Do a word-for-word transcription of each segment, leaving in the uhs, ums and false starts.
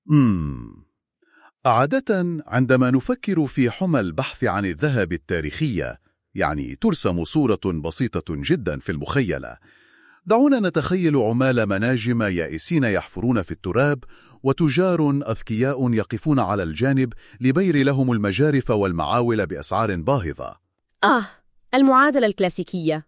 مم. عادة عندما نفكر في حمى البحث عن الذهب التاريخية، يعني ترسم صورة بسيطة جدا في المخيلة. دعونا نتخيل عمال مناجم يائسين يحفرون في التراب، وتجار أذكياء يقفون على الجانب لبير لهم المجارف والمعاول بأسعار باهظة. آه، المعادلة الكلاسيكية.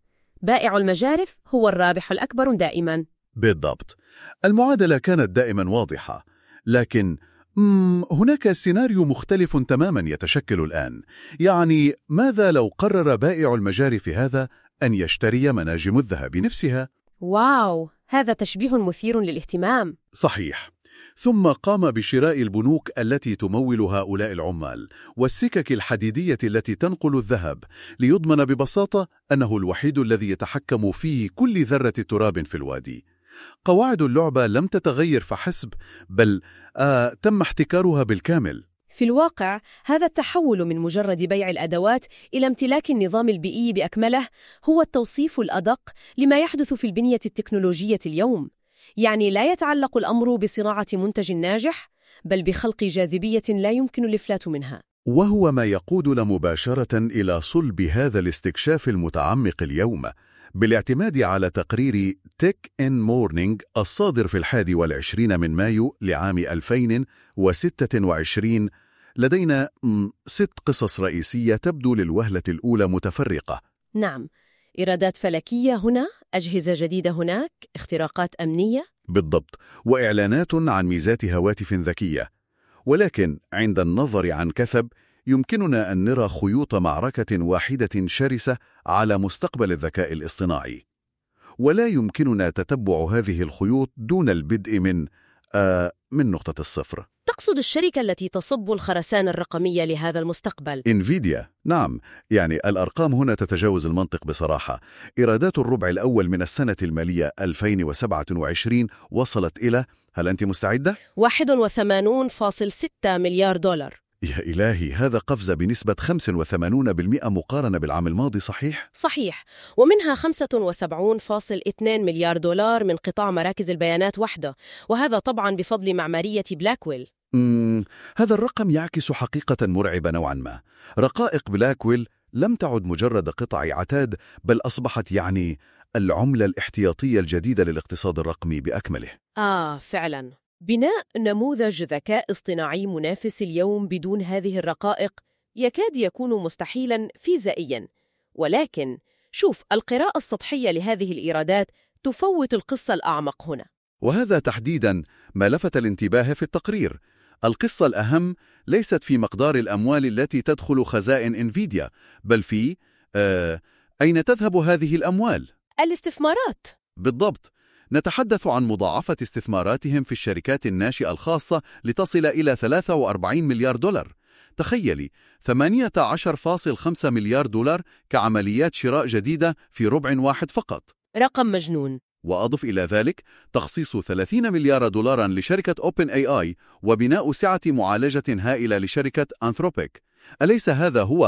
بائع المجارف هو الرابح الأكبر دائما. بالضبط، المعادلة كانت دائما واضحة، لكن مم هناك سيناريو مختلف تماما يتشكل الآن. يعني ماذا لو قرر بائع المجارف هذا أن يشتري مناجم الذهب نفسها؟ واو، هذا تشبيه مثير للاهتمام. صحيح. ثم قام بشراء البنوك التي تمول هؤلاء العمال والسكك الحديدية التي تنقل الذهب، ليضمن ببساطة أنه الوحيد الذي يتحكم في كل ذرة تراب في الوادي. قواعد اللعبة لم تتغير فحسب، بل آه تم احتكارها بالكامل. في الواقع، هذا التحول من مجرد بيع الأدوات إلى امتلاك النظام البيئي بأكمله هو التوصيف الأدق لما يحدث في البنية التكنولوجية اليوم. يعني لا يتعلق الأمر بصناعة منتج ناجح، بل بخلق جاذبية لا يمكن الإفلات منها. وهو ما يقودنا مباشرة إلى صلب هذا الاستكشاف المتعمق اليوم، بالاعتماد على تقرير تك إن مورنينج الصادر في الحادي والعشرين من مايو لعام ألفين وستة وعشرين. لدينا ست قصص رئيسية تبدو للوهلة الأولى متفرقة. نعم، إيرادات فلكية هنا، أجهزة جديدة هناك، اختراقات أمنية. بالضبط، وإعلانات عن ميزات هواتف ذكية. ولكن عند النظر عن كثب يمكننا أن نرى خيوط معركة واحدة شرسة على مستقبل الذكاء الاصطناعي، ولا يمكننا تتبع هذه الخيوط دون البدء من آه من نقطة الصفر. تقصد الشركة التي تصب الخرسانة الرقمية لهذا المستقبل؟ إنفيديا. نعم، يعني الأرقام هنا تتجاوز المنطق بصراحة. إيرادات الربع الأول من السنة المالية ألفين وسبعة وعشرين وصلت إلى، هل أنت مستعدة؟ واحد وثمانين فاصلة ستة مليار دولار. يا إلهي، هذا قفز بنسبة خمسة وثمانين بالمئة مقارنة بالعام الماضي. صحيح؟ صحيح، ومنها خمسة وسبعين فاصلة اثنين مليار دولار من قطاع مراكز البيانات وحده، وهذا طبعا بفضل معمارية بلاكويل. مم، هذا الرقم يعكس حقيقة مرعبة نوعا ما. رقائق بلاكويل لم تعد مجرد قطع عتاد، بل أصبحت يعني العملة الاحتياطية الجديدة للاقتصاد الرقمي بأكمله. آه فعلا، بناء نموذج ذكاء اصطناعي منافس اليوم بدون هذه الرقائق يكاد يكون مستحيلا فيزيائيا. ولكن شوف، القراءة السطحية لهذه الإيرادات تفوت القصة الأعمق هنا. وهذا تحديدا ما لفت الانتباه في التقرير. القصة الأهم ليست في مقدار الأموال التي تدخل خزائن إنفيديا، بل في آه أين تذهب هذه الأموال؟ الاستثمارات. بالضبط، نتحدث عن مضاعفة استثماراتهم في الشركات الناشئة الخاصة لتصل إلى ثلاثة وأربعين مليار دولار. تخيلي، ثمانية عشر فاصلة خمسة مليار دولار كعمليات شراء جديدة في ربع واحد فقط. رقم مجنون. وأضف إلى ذلك تخصيص ثلاثين مليار دولارا لشركة أوبن اي آي، وبناء سعة معالجة هائلة لشركة أنثروبيك. أليس هذا هو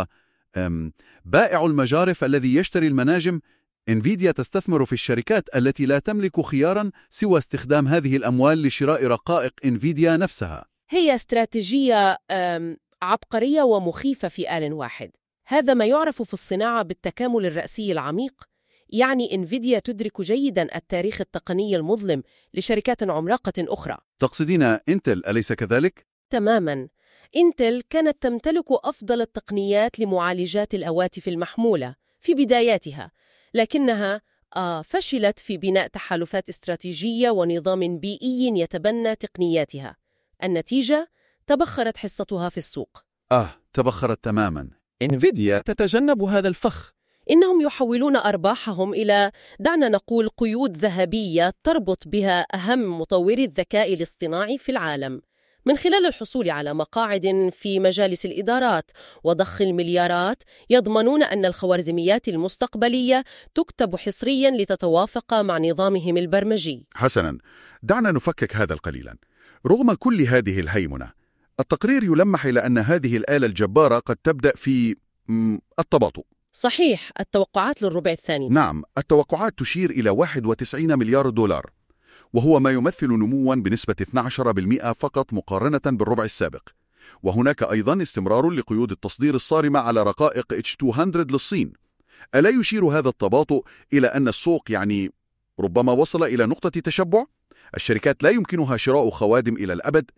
بائع المجارف الذي يشتري المناجم؟ إنفيديا تستثمر في الشركات التي لا تملك خيارا سوى استخدام هذه الأموال لشراء رقائق إنفيديا نفسها. هي استراتيجية عبقرية ومخيفة في آن واحد. هذا ما يعرف في الصناعة بالتكامل الرأسي العميق. يعني إنفيديا تدرك جيداً التاريخ التقني المظلم لشركات عملاقة أخرى. تقصدين إنتل، أليس كذلك؟ تماماً. إنتل كانت تمتلك أفضل التقنيات لمعالجات الهواتف المحمولة في بداياتها، لكنها آه فشلت في بناء تحالفات استراتيجية ونظام بيئي يتبنى تقنياتها. النتيجة، تبخرت حصتها في السوق. آه تبخرت تماماً. إنفيديا تتجنب هذا الفخ. إنهم يحولون أرباحهم إلى، دعنا نقول، قيود ذهبية تربط بها أهم مطوري الذكاء الاصطناعي في العالم، من خلال الحصول على مقاعد في مجالس الإدارات وضخ المليارات. يضمنون أن الخوارزميات المستقبلية تكتب حصرياً لتتوافق مع نظامهم البرمجي. حسناً، دعنا نفكك هذا قليلاً. رغم كل هذه الهيمنة، التقرير يلمح إلى أن هذه الآلة الجبارة قد تبدأ في التباطؤ. صحيح، التوقعات للربع الثاني. نعم، التوقعات تشير إلى واحد وتسعين مليار دولار، وهو ما يمثل نمواً بنسبة اثني عشر بالمئة فقط مقارنة بالربع السابق. وهناك أيضاً استمرار لقيود التصدير الصارمة على رقائق إتش مئتين للصين. ألا يشير هذا التباطؤ إلى أن السوق يعني ربما وصل إلى نقطة تشبع؟ الشركات لا يمكنها شراء خوادم إلى الأبد؟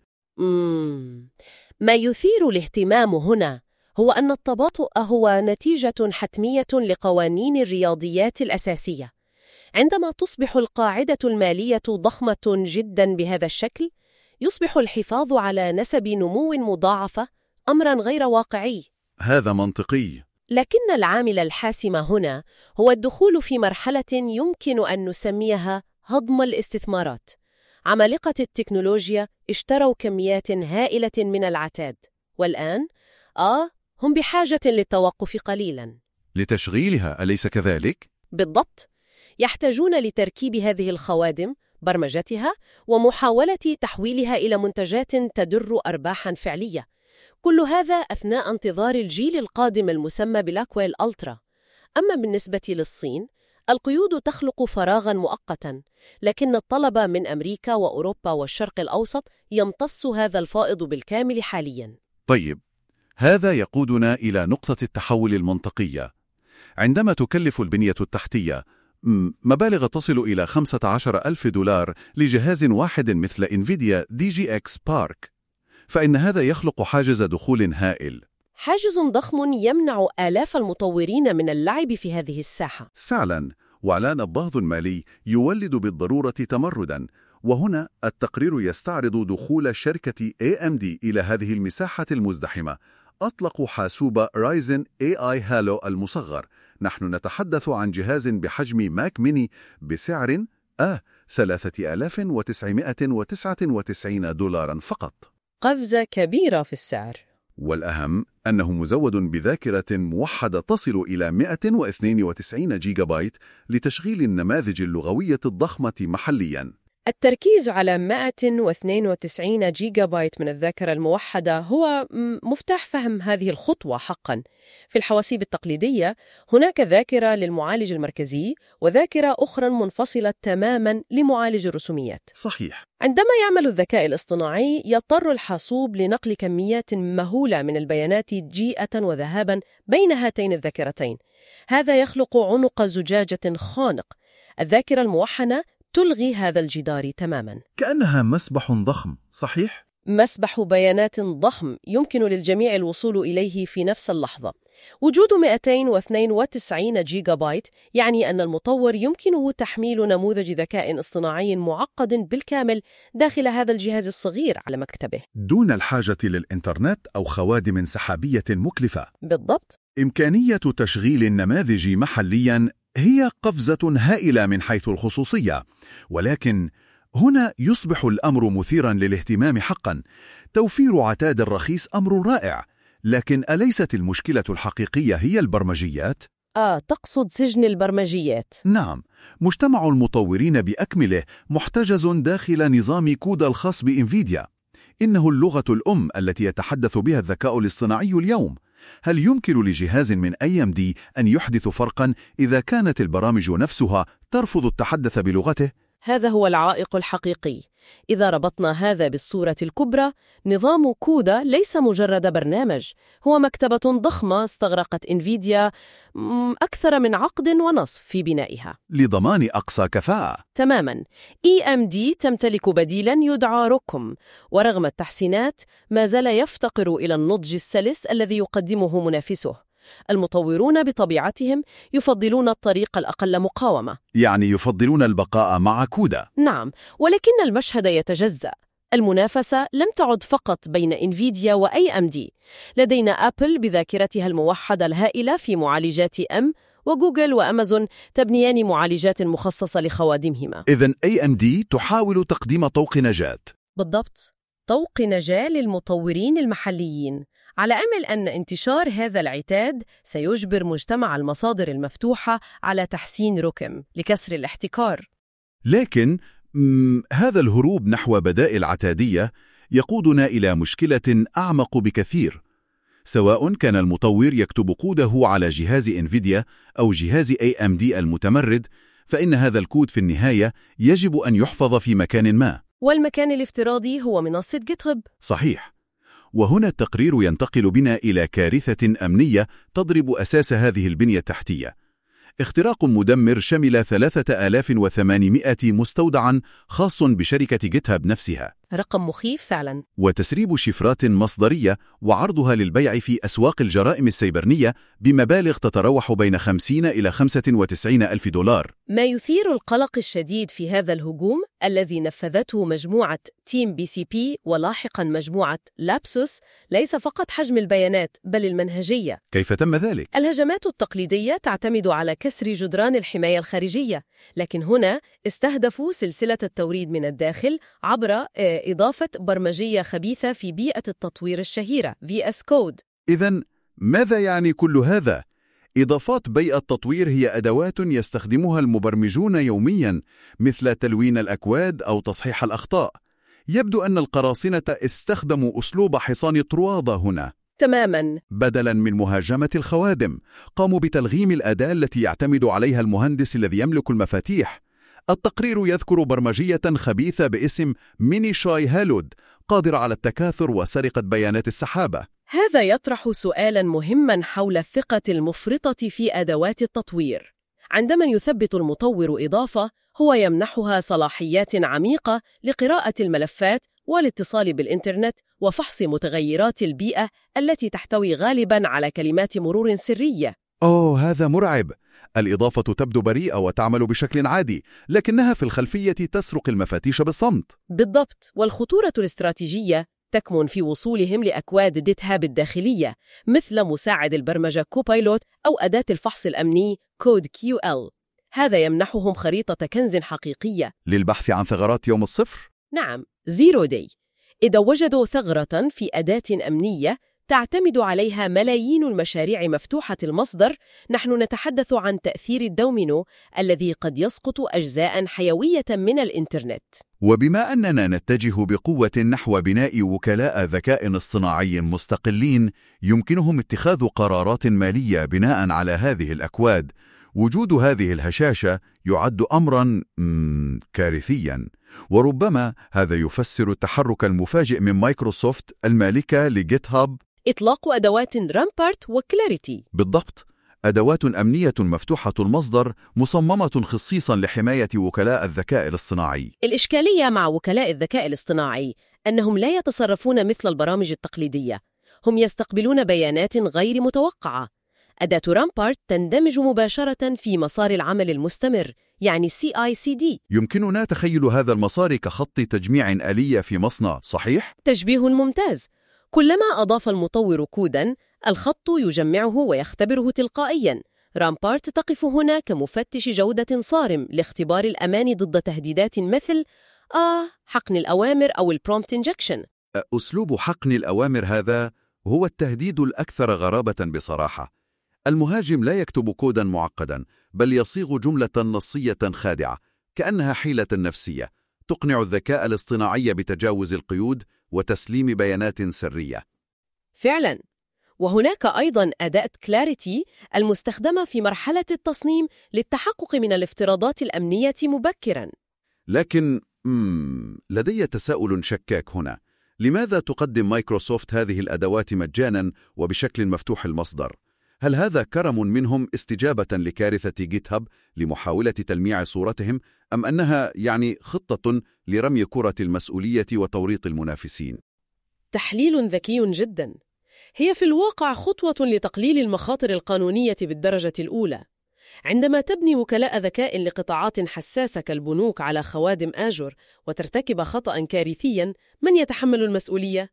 مم. ما يثير الاهتمام هنا هو أن التباطؤ هو نتيجة حتمية لقوانين الرياضيات الأساسية. عندما تصبح القاعدة المالية ضخمة جدا بهذا الشكل، يصبح الحفاظ على نسب نمو مضاعفة أمرا غير واقعي. هذا منطقي. لكن العامل الحاسم هنا هو الدخول في مرحلة يمكن أن نسميها هضم الاستثمارات. عمالقة التكنولوجيا اشتروا كميات هائلة من العتاد، والآن آه هم بحاجة للتوقف قليلاً لتشغيلها، أليس كذلك؟ بالضبط. يحتاجون لتركيب هذه الخوادم، برمجتها، ومحاولة تحويلها إلى منتجات تدر أرباحاً فعلية. كل هذا أثناء انتظار الجيل القادم المسمى بلاكويل ألترا. أما بالنسبة للصين، القيود تخلق فراغاً مؤقتاً، لكن الطلب من أمريكا وأوروبا والشرق الأوسط يمتص هذا الفائض بالكامل حالياً. طيب، هذا يقودنا إلى نقطة التحول المنطقية. عندما تكلف البنية التحتية مبالغ تصل إلى خمسة عشر ألف دولار لجهاز واحد مثل إنفيديا دي جي إكس بارك، فإن هذا يخلق حاجز دخول هائل. حاجز ضخم يمنع آلاف المطورين من اللعب في هذه الساحة. فعلا، وإعلان الضغط المالي يولد بالضرورة تمرداً. وهنا التقرير يستعرض دخول شركة إيه إم دي إلى هذه المساحة المزدحمة. أطلقوا حاسوب رايزن إيه آي هالو المصغر. نحن نتحدث عن جهاز بحجم ماك ميني بسعر آه ثلاثة آلاف وتسعمائة وتسعة وتسعين دولارا فقط. قفزة كبيرة في السعر. والأهم أنه مزود بذاكرة موحدة تصل إلى مئة واثنين وتسعين جيجا بايت لتشغيل النماذج اللغوية الضخمة محلياً. التركيز على مئة واثنين وتسعين جيجا بايت من الذاكرة الموحدة هو مفتاح فهم هذه الخطوة حقاً. في الحواسيب التقليدية هناك ذاكرة للمعالج المركزي وذاكرة أخرى منفصلة تماماً لمعالج الرسوميات. صحيح. عندما يعمل الذكاء الاصطناعي يضطر الحاسوب لنقل كميات مهولة من البيانات جيئة وذهاباً بين هاتين الذاكرتين. هذا يخلق عنق زجاجة خانق. الذاكرة الموحدة تلغي هذا الجدار تماماً. كأنها مسبح ضخم، صحيح؟ مسبح بيانات ضخم يمكن للجميع الوصول إليه في نفس اللحظة. وجود مئتين واثنين وتسعين جيجا بايت يعني أن المطور يمكنه تحميل نموذج ذكاء اصطناعي معقد بالكامل داخل هذا الجهاز الصغير على مكتبه، دون الحاجة للإنترنت أو خوادم سحابية مكلفة. بالضبط. إمكانية تشغيل النماذج محلياً هي قفزة هائلة من حيث الخصوصية، ولكن هنا يصبح الأمر مثيراً للاهتمام حقاً. توفير عتاد رخيص أمر رائع، لكن أليست المشكلة الحقيقية هي البرمجيات؟ آه، تقصد سجن البرمجيات. نعم، مجتمع المطورين بأكمله محتجز داخل نظام كودا الخاص بإنفيديا. إنه اللغة الأم التي يتحدث بها الذكاء الاصطناعي اليوم. هل يمكن لجهاز من إيه إم دي أن يحدث فرقاً إذا كانت البرامج نفسها ترفض التحدث بلغته؟ هذا هو العائق الحقيقي. إذا ربطنا هذا بالصورة الكبرى، نظام كودا ليس مجرد برنامج، هو مكتبة ضخمة استغرقت إنفيديا أكثر من عقد ونصف في بنائها لضمان أقصى كفاءة. تماماً. إيه إم دي تمتلك بديلاً يدعى روكم، ورغم التحسينات ما زال يفتقر إلى النضج السلس الذي يقدمه منافسه. المطورون بطبيعتهم يفضلون الطريق الأقل مقاومة، يعني يفضلون البقاء مع كودا. نعم، ولكن المشهد يتجزأ. المنافسة لم تعد فقط بين إنفيديا وإيه إم دي. لدينا أبل بذاكرتها الموحدة الهائلة في معالجات إم، وجوجل وأمازون تبنيان معالجات مخصصة لخوادمهما. إذن إيه إم دي تحاول تقديم طوق نجاة. بالضبط، طوق نجاة للمطورين المحليين، على أمل أن انتشار هذا العتاد سيجبر مجتمع المصادر المفتوحة على تحسين ركم لكسر الاحتكار. لكن هذا الهروب نحو بدائل عتادية يقودنا إلى مشكلة أعمق بكثير. سواء كان المطور يكتب كوده على جهاز إنفيديا أو جهاز إيه إم دي المتمرد، فإن هذا الكود في النهاية يجب أن يحفظ في مكان ما. والمكان الافتراضي هو منصة جيت هاب. صحيح. وهنا التقرير ينتقل بنا إلى كارثة أمنية تضرب أساس هذه البنية التحتية. اختراق مدمر شمل ثلاثة آلاف وثمانمائة مستودعاً خاص بشركة جيت هاب نفسها. رقم مخيف فعلاً. وتسريب شفرات مصدرية وعرضها للبيع في أسواق الجرائم السيبرانية بمبالغ تتراوح بين خمسين إلى خمسة وتسعين ألف دولار. ما يثير القلق الشديد في هذا الهجوم الذي نفذته مجموعة تيم بي سي بي ولاحقاً مجموعة لابسوس ليس فقط حجم البيانات بل المنهجية. كيف تم ذلك؟ الهجمات التقليدية تعتمد على كسر جدران الحماية الخارجية، لكن هنا استهدفوا سلسلة التوريد من الداخل عبر إضافة برمجية خبيثة في بيئة التطوير الشهيرة في إس كود. إذن ماذا يعني كل هذا؟ إضافات بيئة التطوير هي أدوات يستخدمها المبرمجون يومياً مثل تلوين الأكواد أو تصحيح الأخطاء. يبدو أن القراصنة استخدموا أسلوب حصان طروادة هنا. تماماً. بدلاً من مهاجمة الخوادم، قاموا بتلغيم الأداة التي يعتمد عليها المهندس الذي يملك المفاتيح. التقرير يذكر برمجية خبيثة باسم ميني شاي هالود قادرة على التكاثر وسرقة بيانات السحابة. هذا يطرح سؤالاً مهماً حول الثقة المفرطة في أدوات التطوير. عندما يثبت المطور إضافة، هو يمنحها صلاحيات عميقة لقراءة الملفات والاتصال بالإنترنت وفحص متغيرات البيئة التي تحتوي غالباً على كلمات مرور سرية. أوه، هذا مرعب. الإضافة تبدو بريئة وتعمل بشكل عادي، لكنها في الخلفية تسرق المفاتيش بالصمت. بالضبط، والخطورة الاستراتيجية تكمن في وصولهم لأكواد جيت هاب الداخلية مثل مساعد البرمجة كوبايلوت أو أداة الفحص الأمني كود كيو إل. هذا يمنحهم خريطة كنز حقيقية للبحث عن ثغرات يوم الصفر. نعم، زيرو داي. إذا وجدوا ثغرة في أداة أمنية تعتمد عليها ملايين المشاريع مفتوحة المصدر، نحن نتحدث عن تأثير الدومينو الذي قد يسقط أجزاء حيوية من الإنترنت. وبما أننا نتجه بقوة نحو بناء وكلاء ذكاء اصطناعي مستقلين يمكنهم اتخاذ قرارات مالية بناء على هذه الأكواد، وجود هذه الهشاشة يعد أمراً كارثياً. وربما هذا يفسر التحرك المفاجئ من مايكروسوفت المالكة لجيت هاب إطلاق أدوات رامبارت وكلاريتي. بالضبط، أدوات أمنية مفتوحة المصدر مصممة خصيصاً لحماية وكلاء الذكاء الاصطناعي. الإشكالية مع وكلاء الذكاء الاصطناعي أنهم لا يتصرفون مثل البرامج التقليدية، هم يستقبلون بيانات غير متوقعة. أداة رامبارت تندمج مباشرة في مسار العمل المستمر، يعني سي آي سي دي. يمكننا تخيل هذا المسار كخط تجميع آلية في مصنع، صحيح؟ تشبيه ممتاز. كلما أضاف المطور كوداً، الخط يجمعه ويختبره تلقائياً. رامبارت تقف هنا كمفتش جودة صارم لاختبار الأمان ضد تهديدات مثل آه حقن الأوامر أو البرومبت إنجكشن. أسلوب حقن الأوامر هذا هو التهديد الأكثر غرابة بصراحة. المهاجم لا يكتب كوداً معقداً، بل يصيغ جملة نصية خادعة كأنها حيلة نفسية تقنع الذكاء الاصطناعي بتجاوز القيود وتسليم بيانات سرية. فعلاً. وهناك أيضاً أداة كلاريتي المستخدمة في مرحلة التصميم للتحقق من الافتراضات الأمنية مبكراً. لكن مم لدي تساؤل شكاك هنا. لماذا تقدم مايكروسوفت هذه الأدوات مجاناً وبشكل مفتوح المصدر؟ هل هذا كرم منهم استجابة لكارثة جيت هاب لمحاولة تلميع صورتهم، أم أنها يعني خطة لرمي كرة المسؤولية وتوريط المنافسين؟ تحليل ذكي جداً. هي في الواقع خطوة لتقليل المخاطر القانونية بالدرجة الأولى. عندما تبني وكلاء ذكاء لقطاعات حساسة كالبنوك على خوادم آجور وترتكب خطأ كارثياً، من يتحمل المسؤولية؟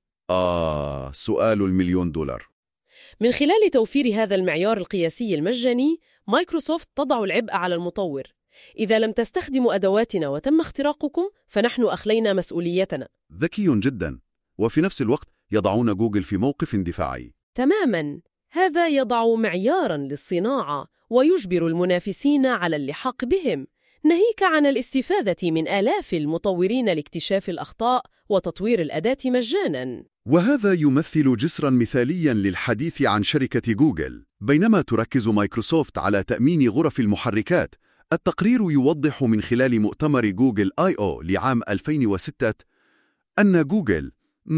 آه، سؤال المليون دولار. من خلال توفير هذا المعيار القياسي المجاني، مايكروسوفت تضع العبء على المطور. إذا لم تستخدموا أدواتنا وتم اختراقكم، فنحن أخلينا مسؤوليتنا. ذكي جدا. وفي نفس الوقت يضعون جوجل في موقف دفاعي. تماماً. هذا يضع معياراً للصناعة ويجبر المنافسين على اللحاق بهم، ناهيك عن الاستفادة من آلاف المطورين لاكتشاف الأخطاء وتطوير الأداة مجاناً. وهذا يمثل جسراً مثالياً للحديث عن شركة جوجل. بينما تركز مايكروسوفت على تأمين غرف المحركات، التقرير يوضح من خلال مؤتمر جوجل آي أو لعام ألفين وستة أن جوجل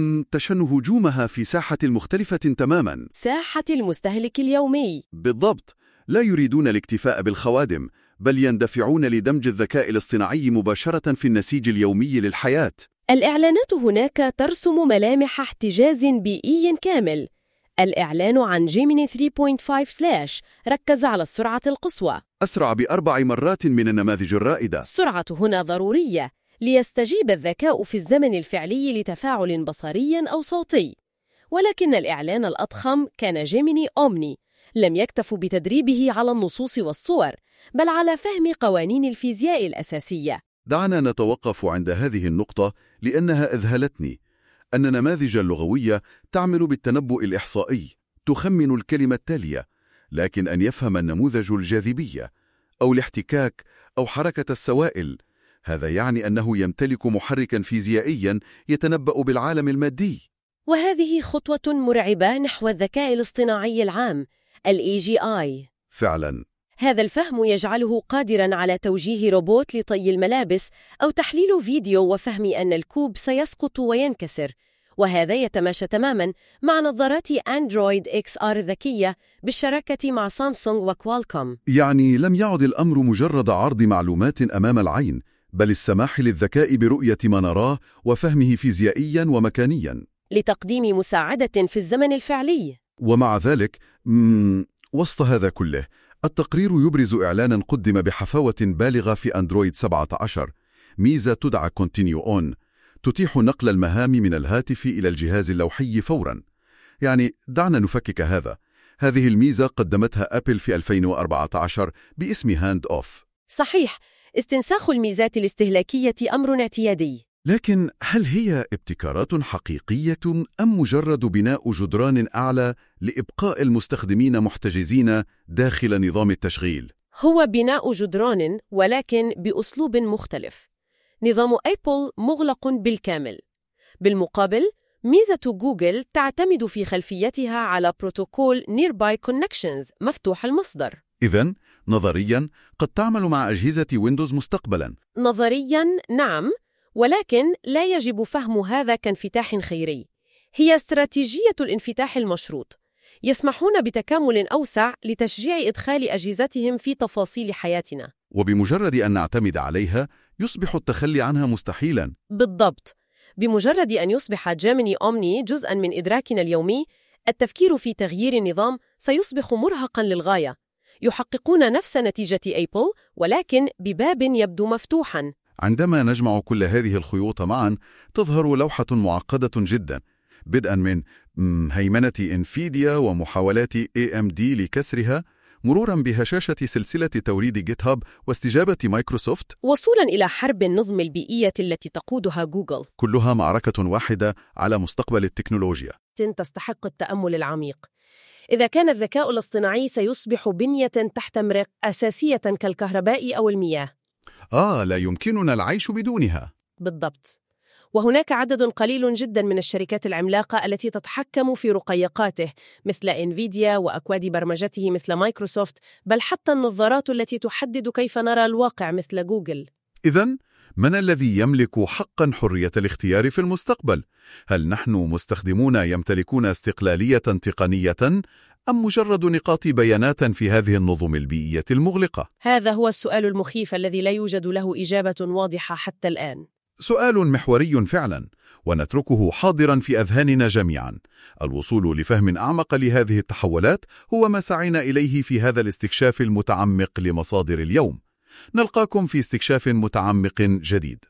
تشن هجومها في ساحة مختلفة تماماً. ساحة المستهلك اليومي. بالضبط، لا يريدون الاكتفاء بالخوادم، بل يندفعون لدمج الذكاء الاصطناعي مباشرة في النسيج اليومي للحياة. الإعلانات هناك ترسم ملامح احتجاز بيئي كامل. الإعلان عن جيميني ثلاثة فاصلة خمسة سلاش ركز على السرعة القصوى، أسرع بأربع مرات من النماذج الرائدة. السرعة هنا ضرورية ليستجيب الذكاء في الزمن الفعلي لتفاعل بصري أو صوتي. ولكن الإعلان الأضخم كان جيميني أومني. لم يكتفوا بتدريبه على النصوص والصور، بل على فهم قوانين الفيزياء الأساسية. دعنا نتوقف عند هذه النقطة لأنها أذهلتني. أن النماذج اللغوية تعمل بالتنبؤ الإحصائي، تخمن الكلمة التالية، لكن أن يفهم النموذج الجاذبية أو الاحتكاك أو حركة السوائل، هذا يعني أنه يمتلك محركاً فيزيائياً يتنبأ بالعالم المادي. وهذه خطوة مرعبة نحو الذكاء الاصطناعي العام، ال إيه جي آي. فعلاً. هذا الفهم يجعله قادراً على توجيه روبوت لطي الملابس أو تحليل فيديو وفهم أن الكوب سيسقط وينكسر. وهذا يتماشى تماماً مع نظارات أندرويد إكس آر الذكية بالشراكة مع سامسونج وكوالكوم. يعني لم يعد الأمر مجرد عرض معلومات أمام العين، بل السماح للذكاء برؤية ما نراه وفهمه فيزيائياً ومكانياً، لتقديم مساعدة في الزمن الفعلي. ومع ذلك مم... وسط هذا كله، التقرير يبرز إعلاناً قدم بحفاوة بالغة في أندرويد سبعة عشر، ميزة تدعى Continue On، تتيح نقل المهام من الهاتف إلى الجهاز اللوحي فوراً. يعني دعنا نفكك هذا. هذه الميزة قدمتها أبل في ألفين وأربعة عشر باسم هاند أوف. صحيح، استنساخ الميزات الاستهلاكية أمر اعتيادي. لكن هل هي ابتكارات حقيقية أم مجرد بناء جدران أعلى لإبقاء المستخدمين محتجزين داخل نظام التشغيل؟ هو بناء جدران، ولكن بأسلوب مختلف. نظام أبل مغلق بالكامل. بالمقابل، ميزة جوجل تعتمد في خلفيتها على بروتوكول Nearby Connections مفتوح المصدر. إذن، نظرياً قد تعمل مع أجهزة ويندوز مستقبلاً. نظرياً نعم، ولكن لا يجب فهم هذا كانفتاح خيري. هي استراتيجية الانفتاح المشروط. يسمحون بتكامل أوسع لتشجيع إدخال أجهزتهم في تفاصيل حياتنا. وبمجرد أن نعتمد عليها، يصبح التخلي عنها مستحيلاً. بالضبط. بمجرد أن يصبح جيميني أومني جزءاً من إدراكنا اليومي، التفكير في تغيير النظام سيصبح مرهقاً للغاية. يحققون نفس نتيجة أبل، ولكن بباب يبدو مفتوحاً. عندما نجمع كل هذه الخيوط معاً، تظهر لوحة معقدة جداً، بدءاً من هيمنة انفيديا ومحاولات إيه إم دي لكسرها، مروراً بهشاشة سلسلة توريد جيت هاب واستجابة مايكروسوفت، وصولاً إلى حرب النظم البيئية التي تقودها جوجل. كلها معركة واحدة على مستقبل التكنولوجيا. تستحق التأمل العميق. إذا كان الذكاء الاصطناعي سيصبح بنية تحت مرق أساسية كالكهرباء أو المياه، آه لا يمكننا العيش بدونها. بالضبط. وهناك عدد قليل جدا من الشركات العملاقة التي تتحكم في رقيقاته، مثل إنفيديا وأكواد برمجته مثل مايكروسوفت، بل حتى النظارات التي تحدد كيف نرى الواقع مثل جوجل. إذن، من الذي يملك حقاً حرية الاختيار في المستقبل؟ هل نحن مستخدمون يمتلكون استقلالية تقنية أم مجرد نقاط بيانات في هذه النظم البيئية المغلقة؟ هذا هو السؤال المخيف الذي لا يوجد له إجابة واضحة حتى الآن. سؤال محوري فعلاً، ونتركه حاضراً في أذهاننا جميعاً. الوصول لفهم أعمق لهذه التحولات هو ما سعينا إليه في هذا الاستكشاف المتعمق لمصادر اليوم. نلقاكم في استكشاف متعمق جديد.